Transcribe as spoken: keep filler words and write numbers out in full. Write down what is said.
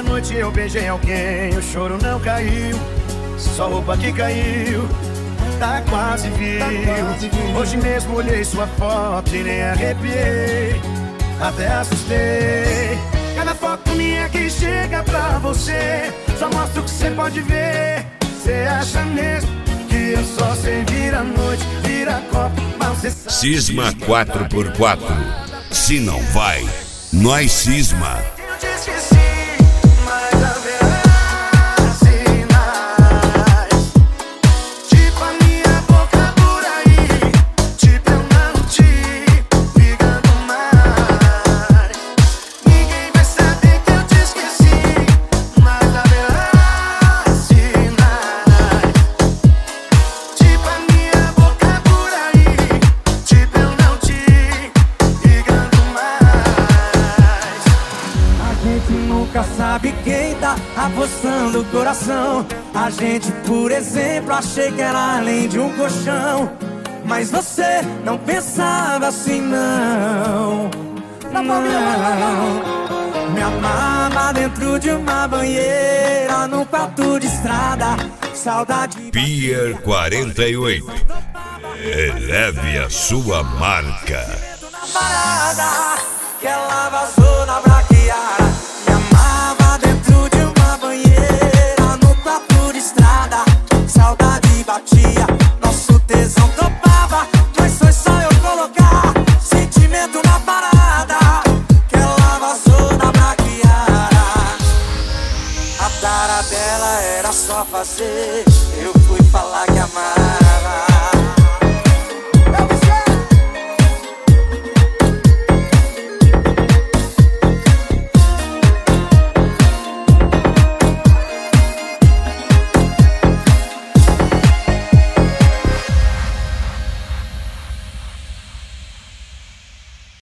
noite eu beijei alguém, o choro não caiu, só roupa que caiu, tá quase viu. Hoje mesmo olhei sua foto e nem arrepiei, até assustei. Cada foto minha que chega pra você só mostra o que você pode ver. Cê acha mesmo que eu só sei virar noite, virar copo, mas cê sabe. Cisma quatro por quatro. Se não vai, nós cisma. Eu te esqueci, mas haverá sinais. Tipo a minha boca por aí, tipo eu não te ligando mais. Ninguém vai saber que eu te esqueci, mas haverá sinais. Tipo a minha boca por aí, tipo eu não te ligando mais. A gente nunca sabe quem tá apostando o coração. A gente, por exemplo, achei que era além de um colchão, mas você não pensava assim, não. Não. Me amava dentro de uma banheira, num quarto de estrada. Saudade. Pier quarenta e oito. Eleve a sua marca. Na parada, que ela vazou na braquiara. Me amava dentro de uma banheira, no quarto de estrada. Saudade batia, nosso tesão topava, mas foi só eu colocar sentimento na parada, que ela vazou na braquiara. A tara dela era só fazer, eu fui falar que amava.